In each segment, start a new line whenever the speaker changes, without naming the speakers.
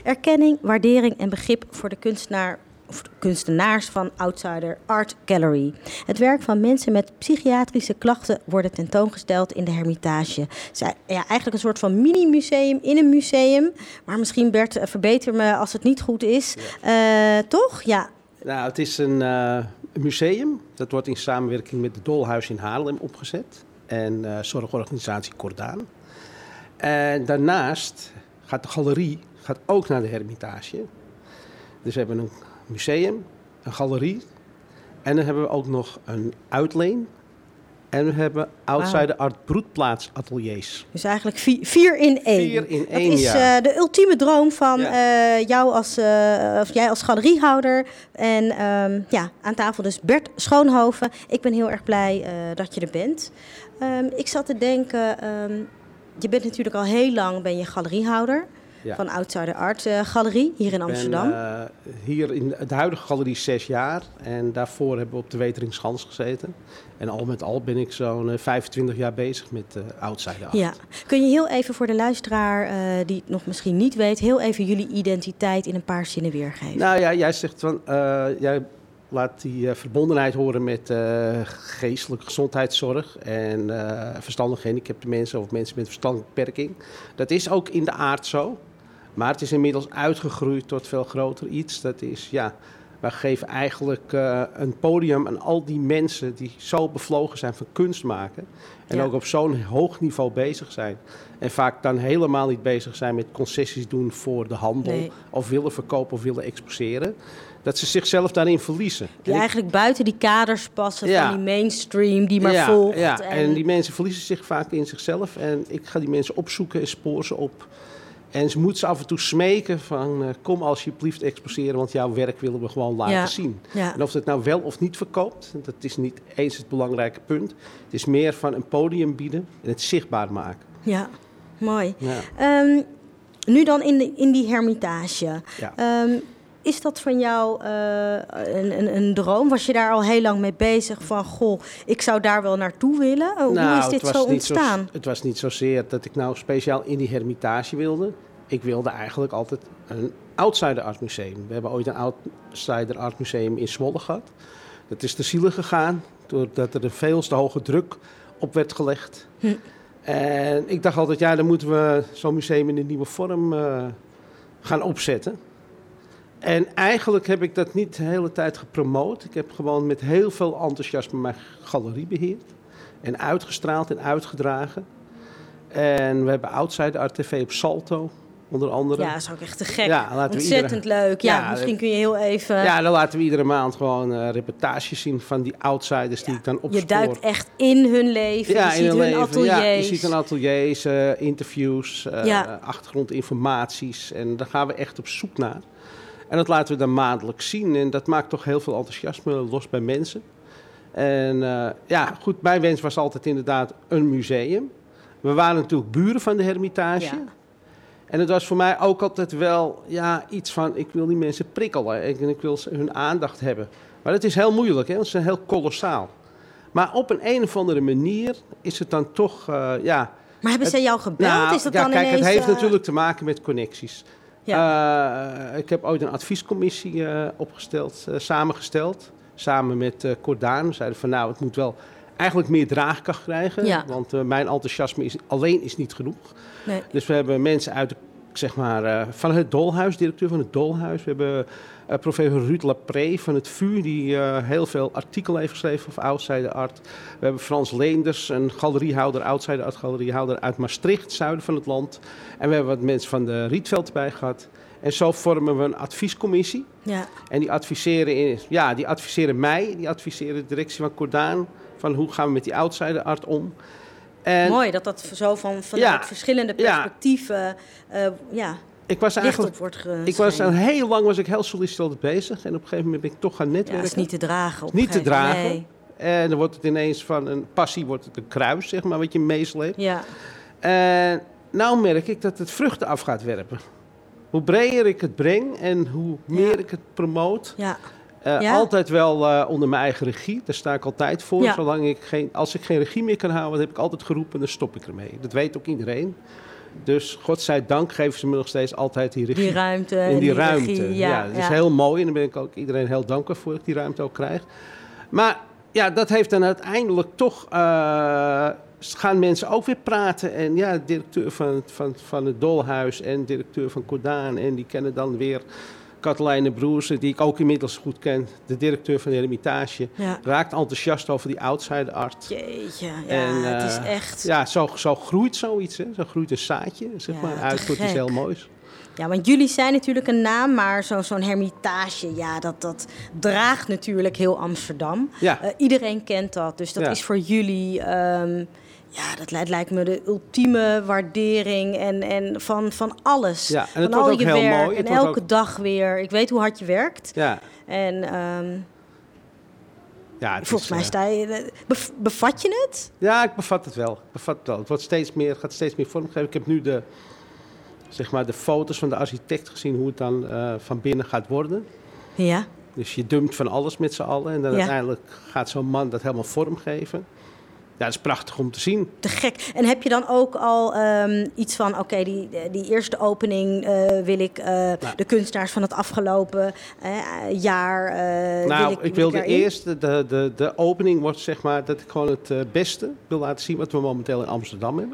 erkenning, waardering en begrip voor de kunstenaars van Outsider Art Gallery. Het werk van mensen met psychiatrische klachten wordt tentoongesteld in de Hermitage. Eigenlijk een soort van mini-museum in een museum. Maar misschien, Bert, verbeter me als het niet goed is. Ja. Toch? Ja.
Nou, het is een museum. Dat wordt in samenwerking met het Doolhuis in Haarlem opgezet. En zorgorganisatie Cordaan. En daarnaast gaat de galerie ook naar de Hermitage. Dus we hebben een museum, een galerie. En dan hebben we ook nog een uitleen. En we hebben Outsider Art broedplaatsateliers.
Dus eigenlijk 4 in 1.
4 in 1,
dat is de ultieme droom van jou jij als galeriehouder. En aan tafel dus Bert Schoonhoven. Ik ben heel erg blij dat je er bent. Ik zat te denken, je bent natuurlijk al heel lang galeriehouder. Ja. Van Outsider Art Galerie hier in Amsterdam. Ik
ben hier in de huidige galerie 6 jaar. En daarvoor hebben we op de Weteringschans gezeten. En al met al ben ik zo'n 25 jaar bezig met Outsider Art.
Ja. Kun je heel even voor de luisteraar die het nog misschien niet weet, heel even jullie identiteit in een paar zinnen weergeven?
Nou ja, jij zegt van, jij laat die verbondenheid horen met geestelijke gezondheidszorg en verstandig gehandicapte mensen of mensen met verstandelijke beperking. Dat is ook in de aard zo. Maar het is inmiddels uitgegroeid tot veel groter iets. Dat is, wij geven eigenlijk een podium aan al die mensen die zo bevlogen zijn van kunst maken. En ook op zo'n hoog niveau bezig zijn. En vaak dan helemaal niet bezig zijn met concessies doen voor de handel. Nee. Of willen verkopen of willen exposeren. Dat ze zichzelf daarin verliezen.
Die eigenlijk buiten die kaders passen van die mainstream die maar volgt.
Ja, en die mensen verliezen zich vaak in zichzelf. En ik ga die mensen opzoeken en spoor ze op. En ze moeten ze af en toe smeken van kom alsjeblieft exposeren, want jouw werk willen we gewoon laten zien. Ja. En of het nou wel of niet verkoopt, dat is niet eens het belangrijke punt. Het is meer van een podium bieden en het zichtbaar maken.
Ja, mooi. Ja. Nu dan in die Hermitage. Ja. Is dat van jou een droom? Was je daar al heel lang mee bezig van, goh, ik zou daar wel naartoe willen? Hoe is dit zo ontstaan?
Het was niet zozeer dat ik nou speciaal in die Hermitage wilde. Ik wilde eigenlijk altijd een Outsider Art Museum. We hebben ooit een Outsider Art Museum in Zwolle gehad. Dat is te ziele gegaan, doordat er een veel te hoge druk op werd gelegd. En ik dacht altijd, dan moeten we zo'n museum in een nieuwe vorm gaan opzetten. En eigenlijk heb ik dat niet de hele tijd gepromoot. Ik heb gewoon met heel veel enthousiasme mijn galerie beheerd. En uitgestraald en uitgedragen. En we hebben Outsider Art TV op Salto, onder andere.
Ja, dat is ook echt te gek. Ontzettend leuk. Ja, misschien kun je heel even...
Ja, dan laten we iedere maand gewoon reportages zien van die outsiders die ik dan opspoor.
Je duikt echt in hun leven. Ja, je ziet hun ateliers.
Ja, je ziet hun ateliers, interviews, achtergrondinformaties. En daar gaan we echt op zoek naar. En dat laten we dan maandelijks zien. En dat maakt toch heel veel enthousiasme los bij mensen. En goed, mijn wens was altijd inderdaad een museum. We waren natuurlijk buren van de Hermitage. Ja. En het was voor mij ook altijd wel iets van, ik wil die mensen prikkelen. En ik wil hun aandacht hebben. Maar dat is heel moeilijk, want ze zijn heel kolossaal. Maar op een of andere manier is het dan toch,
Maar hebben ze jou gebeld? Is dat dan
kijk,
ineens,
het heeft natuurlijk te maken met connecties. Ja. Ik heb ooit een adviescommissie samengesteld. Samen met Cordaan. We zeiden van het moet wel eigenlijk meer draagkracht krijgen. Ja. Want mijn enthousiasme alleen is niet genoeg. Nee. Dus we hebben mensen uit van het Doolhuis, directeur van het Doolhuis. We hebben professor Ruud Lapré van het VU, die heel veel artikelen heeft geschreven over Outsider Art. We hebben Frans Leenders, een galeriehouder, Outsider Art galeriehouder uit Maastricht, zuiden van het land. En we hebben wat mensen van de Rietveld erbij gehad. En zo vormen we een adviescommissie. Ja. En die adviseren mij, die adviseren de directie van Cordaan, van hoe gaan we met die Outsider Art om.
En mooi dat zo vanuit verschillende perspectieven
ik was
licht op wordt geschreven.
Ik was heel lang heel sollicitant bezig. En op een gegeven moment ben ik toch gaan netwerken.
Ja, dat is niet te dragen.
Niet te dragen. Nee. En dan wordt het ineens van een passie, wordt het een kruis, wat je meesleept. Ja. En nou merk ik dat het vruchten af gaat werpen. Hoe breder ik het breng en hoe meer ik het promoot. Ja. Altijd wel onder mijn eigen regie, daar sta ik altijd voor. Ja. Als ik geen regie meer kan houden, heb ik altijd geroepen, dan stop ik ermee. Dat weet ook iedereen. Dus godzijdank geven ze me nog steeds altijd die regie.
Die ruimte.
In die ruimte.
Regie,
Dat is heel mooi. En daar ben ik ook iedereen heel dankbaar voor dat ik die ruimte ook krijg. Maar ja, dat heeft dan uiteindelijk toch... gaan mensen ook weer praten. En ja, directeur van het Dolhuis en directeur van Cordaan. En die kennen dan weer Katelijne Broersen, die ik ook inmiddels goed ken. De directeur van de Hermitage. Ja. Raakt enthousiast over die outside art.
Jeetje, het is echt...
Ja, zo groeit zoiets. Hè. Zo groeit een zaadje, zeg maar, uit tot iets heel moois.
Ja, want jullie zijn natuurlijk een naam, maar zo'n Hermitage, dat draagt natuurlijk heel Amsterdam. Ja. Iedereen kent dat, dus dat is voor jullie... dat lijkt me de ultieme waardering en van alles. Ja, en het van al je heel werk mooi. En elke dag weer. Ik weet hoe hard je werkt. Ja. En volgens mij sta je... Bevat je het?
Ja, ik bevat het wel. Het wordt steeds meer, gaat steeds meer vormgeven. Ik heb nu de foto's van de architect gezien, hoe het dan van binnen gaat worden. Ja. Dus je dumpt van alles met z'n allen. En dan uiteindelijk gaat zo'n man dat helemaal vormgeven. Ja, dat is prachtig om te zien.
Te gek. En heb je dan ook al iets van... Oké, die eerste opening wil ik de kunstenaars van het afgelopen jaar...
ik wil de eerste... De opening wordt zeg maar dat ik gewoon het beste wil laten zien... wat we momenteel in Amsterdam hebben.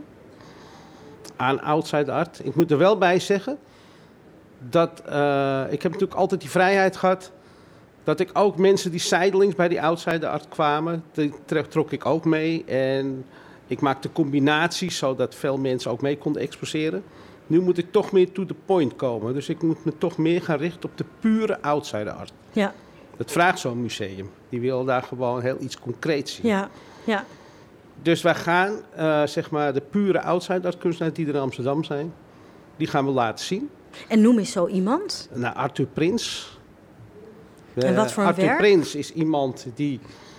Aan outside art. Ik moet er wel bij zeggen... dat ik heb natuurlijk altijd die vrijheid gehad... dat ik ook mensen die zijdelings bij die outside art kwamen, die trok ik ook mee. En ik maakte combinaties, zodat veel mensen ook mee konden exposeren. Nu moet ik toch meer to the point komen. Dus ik moet me toch meer gaan richten op de pure outside art. Ja. Dat vraagt zo'n museum. Die wil daar gewoon heel iets concreets zien. Ja. Ja. Dus wij gaan, zeg maar, de pure outside art kunstenaars die er in Amsterdam zijn, die gaan we laten zien.
En noem eens zo iemand.
Nou, Arthur Prins.
En wat voor een
Arthur
werk?
Prins is iemand die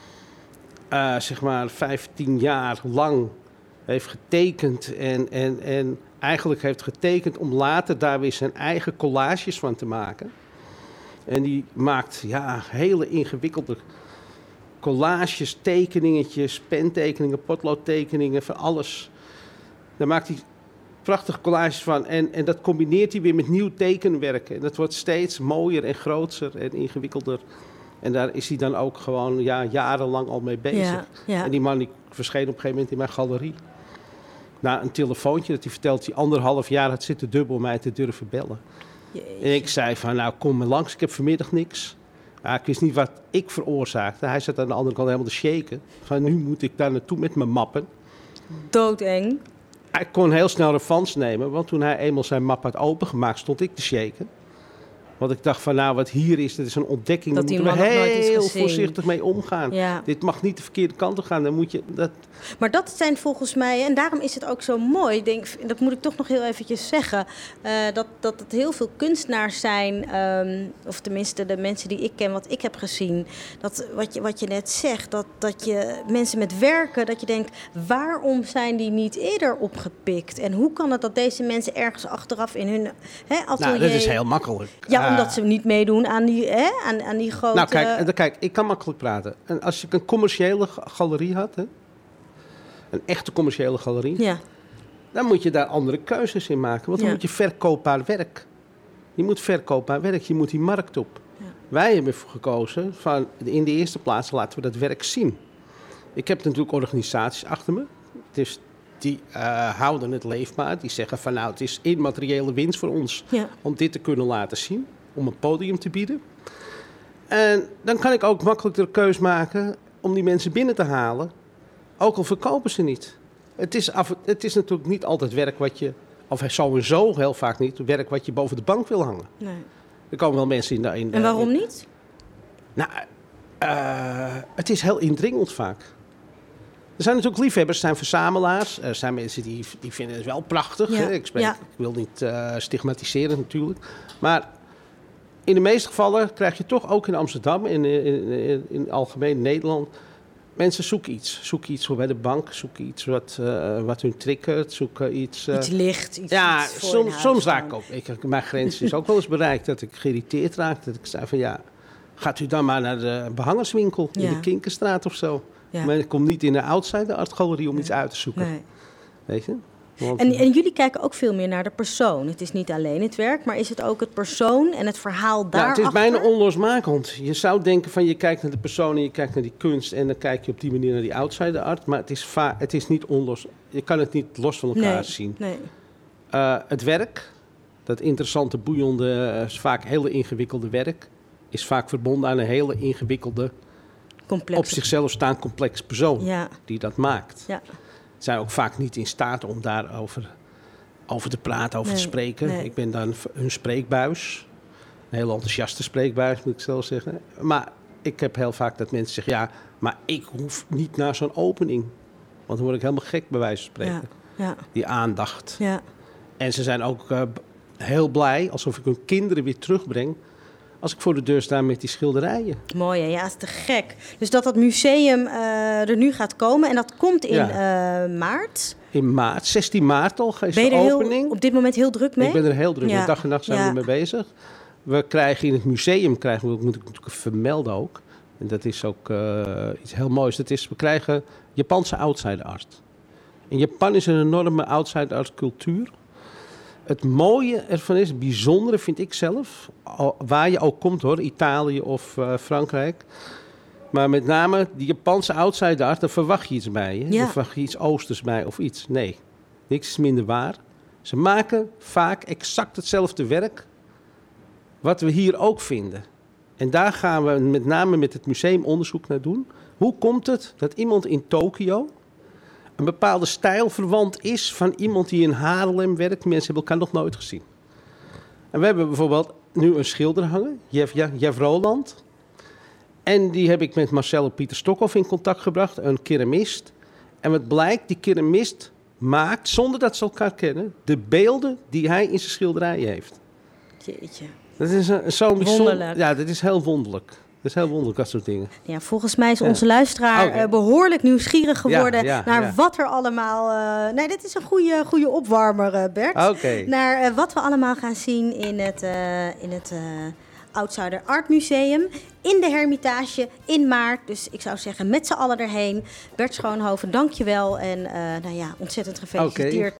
zeg maar 15 jaar lang heeft getekend en eigenlijk heeft getekend om later daar weer zijn eigen collages van te maken. En die maakt hele ingewikkelde collages, tekeningetjes, pentekeningen, potloodtekeningen, van alles. Daar maakt hij prachtige collages van. En dat combineert hij weer met nieuw tekenwerk. En dat wordt steeds mooier en groter en ingewikkelder. En daar is hij dan ook gewoon jarenlang al mee bezig. Ja, ja. En die man die verscheen op een gegeven moment in mijn galerie. Na een telefoontje dat hij vertelt hij 1,5 jaar had zitten dubbel om mij te durven bellen. Jeetje. En ik zei van, nou kom maar langs, ik heb vanmiddag niks. Ja, ik wist niet wat ik veroorzaakte. Hij zat aan de andere kant helemaal te shaken. Van nu moet ik daar naartoe met mijn mappen.
Doodeng.
Hij kon heel snel revanche nemen, want toen hij eenmaal zijn map had opengemaakt, stond ik te shaken. Want ik dacht van, nou, wat hier is, dat is een ontdekking. Daar moeten we heel voorzichtig mee omgaan. Ja. Dit mag niet de verkeerde kant op gaan. Dan moet je dat...
Maar dat zijn volgens mij, en daarom is het ook zo mooi, denk, dat moet ik toch nog heel eventjes zeggen, dat het heel veel kunstenaars zijn, of tenminste de mensen die ik ken, wat ik heb gezien, dat wat je net zegt, dat je mensen met werken, dat je denkt, waarom zijn die niet eerder opgepikt? En hoe kan het dat deze mensen ergens achteraf in hun atelier...
Nou, dat is heel makkelijk.
Ja, omdat ze niet meedoen aan die grote...
Nou, kijk, ik kan makkelijk praten. En als je een commerciële galerie had, een echte commerciële galerie, dan moet je daar andere keuzes in maken. Want dan moet je verkoopbaar werk. Je moet verkoopbaar werk, je moet die markt op. Ja. Wij hebben gekozen van, in de eerste plaats laten we dat werk zien. Ik heb natuurlijk organisaties achter me. Dus die houden het leefbaar. Die zeggen van, nou, het is immateriële winst voor ons om dit te kunnen laten zien. Om een podium te bieden. En dan kan ik ook makkelijk de keus maken om die mensen binnen te halen. Ook al verkopen ze niet. Het is natuurlijk niet altijd werk wat je, of sowieso heel vaak niet, werk wat je boven de bank wil hangen. Nee. Er komen wel mensen in de...
En waarom niet?
Nou, het is heel indringend vaak. Er zijn natuurlijk liefhebbers, er zijn verzamelaars. Er zijn mensen die vinden het wel prachtig. Ja. Ik wil niet stigmatiseren natuurlijk. Maar in de meeste gevallen krijg je toch ook in Amsterdam, in algemeen Nederland, mensen zoeken iets. Zoeken iets voor bij de bank, zoeken iets wat hun triggert, zoeken iets...
iets licht, iets
soms raak ik ook. Mijn grens is ook wel eens bereikt dat ik geïrriteerd raak. Dat ik zei van gaat u dan maar naar de behangerswinkel in de Kinkerstraat of zo. Ja. Maar ik kom niet in de outside art galerie om iets uit te zoeken. Nee. Weet je? Want,
en jullie kijken ook veel meer naar de persoon. Het is niet alleen het werk, maar is het ook het persoon en het verhaal daarachter?
Het is bijna onlosmakend. Je zou denken van je kijkt naar de persoon en je kijkt naar die kunst en dan kijk je op die manier naar die outsider art. Maar het is niet onlos. Je kan het niet los van elkaar zien.
Nee.
Het werk, dat interessante, boeiende, vaak hele ingewikkelde werk, is vaak verbonden aan een hele ingewikkelde, op zichzelf staand complex persoon die dat maakt.
Ja.
Zijn ook vaak niet in staat om daarover te praten, te spreken. Nee. Ik ben dan een spreekbuis. Een heel enthousiaste spreekbuis, moet ik zelf zeggen. Maar ik heb heel vaak dat mensen zeggen, ja, maar ik hoef niet naar zo'n opening. Want dan word ik helemaal gek bij wijze van spreken.
Ja.
Die aandacht.
Ja.
En ze zijn ook heel blij, alsof ik hun kinderen weer terugbreng, als ik voor de deur sta met die schilderijen.
Mooi, hè? Ja, dat is te gek. Dus dat museum er nu gaat komen en dat komt in maart.
In maart, 16 maart al is de opening.
Op dit moment heel druk mee?
Ik ben er heel druk mee. Dag en nacht zijn we ermee bezig. We krijgen in het museum, moet ik natuurlijk vermelden ook, en dat is ook iets heel moois, we krijgen Japanse outsider art. In Japan is er een enorme outsider art cultuur. Het mooie ervan is, het bijzondere vind ik zelf, waar je ook komt hoor, Italië of Frankrijk. Maar met name die Japanse outsider art, daar verwacht je iets bij. Hè? Daar verwacht je iets oosters bij of iets. Nee, niks is minder waar. Ze maken vaak exact hetzelfde werk wat we hier ook vinden. En daar gaan we met name met het museum onderzoek naar doen. Hoe komt het dat iemand in Tokio een bepaalde stijl verwant is van iemand die in Haarlem werkt? Mensen hebben elkaar nog nooit gezien. En we hebben bijvoorbeeld nu een schilder hangen, Jeff Roland. En die heb ik met Marcel Pieter Stokhoff in contact gebracht, een keramist. En wat blijkt, die keramist maakt, zonder dat ze elkaar kennen, de beelden die hij in zijn schilderijen heeft.
Jeetje.
Dat is zo bijzonder. Ja, dat is heel wonderlijk. Dat is heel wonderlijk, dat soort dingen.
Ja, volgens mij is onze luisteraar behoorlijk nieuwsgierig geworden naar wat er allemaal... nee, dit is een goede opwarmer, Bert. Naar wat we allemaal gaan zien in het Outsider Art Museum. In de Hermitage in maart. Dus ik zou zeggen, met z'n allen erheen. Bert Schoonhoven, dank je wel. En ontzettend gefeliciteerd